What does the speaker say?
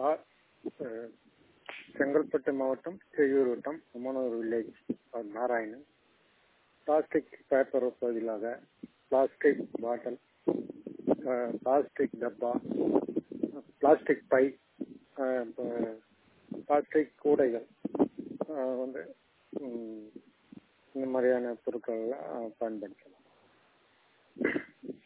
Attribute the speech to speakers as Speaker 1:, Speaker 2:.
Speaker 1: செங்கல்பட்டு மாவட்டம் செய்யூர் வட்டம் Ammanur village Narayanan. Plastic paper பதிலாக பிளாஸ்டிக் பாட்டில், பிளாஸ்டிக் டப்பா, பிளாஸ்டிக் பை, பிளாஸ்டிக் கூடைகள் வந்து இந்த மாதிரியான பொருட்கள்லாம் பயன்படுத்தலாம்.